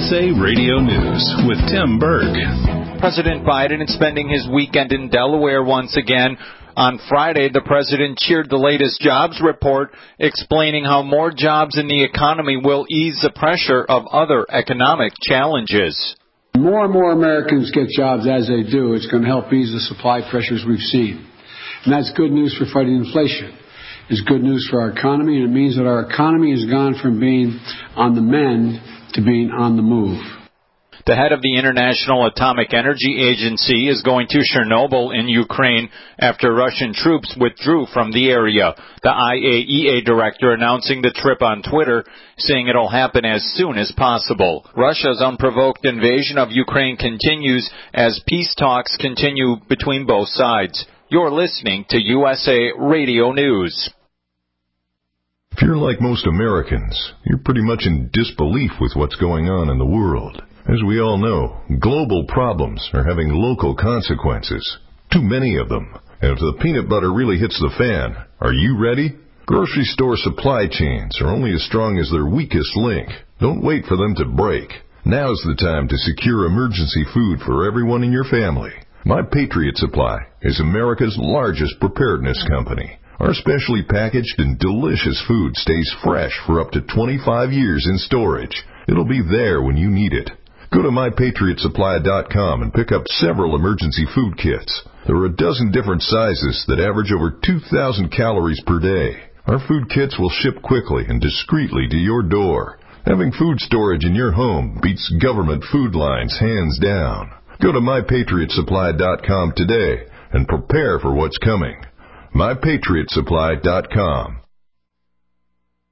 USA Radio News with Tim Berg. President Biden is spending his weekend in Delaware once again. On Friday, the president cheered the latest jobs report, explaining how more jobs in the economy will ease the pressure of other economic challenges. More and more Americans get jobs as they do. It's going to help ease the supply pressures we've seen. And that's good news for fighting inflation. It's good news for our economy, and it means that our economy has gone from being on the mend to being on the move. The head of the International Atomic Energy Agency is going to Chernobyl in Ukraine after Russian troops withdrew from the area. The IAEA director announcing the trip on Twitter, saying it'll happen as soon as possible. Russia's unprovoked invasion of Ukraine continues as peace talks continue between both sides. You're listening to USA Radio News. If you're like most Americans, you're pretty much in disbelief with what's going on in the world. As we all know, global problems are having local consequences. Too many of them. And if the peanut butter really hits the fan, are you ready? Grocery store supply chains are only as strong as their weakest link. Don't wait for them to break. Now's the time to secure emergency food for everyone in your family. My Patriot Supply is America's largest preparedness company. Our specially packaged and delicious food stays fresh for up to 25 years in storage. It'll be there when you need it. Go to MyPatriotSupply.com and pick up several emergency food kits. There are a dozen different sizes that average over 2,000 calories per day. Our food kits will ship quickly and discreetly to your door. Having food storage in your home beats government food lines hands down. Go to MyPatriotSupply.com today and prepare for what's coming. MyPatriotSupply.com.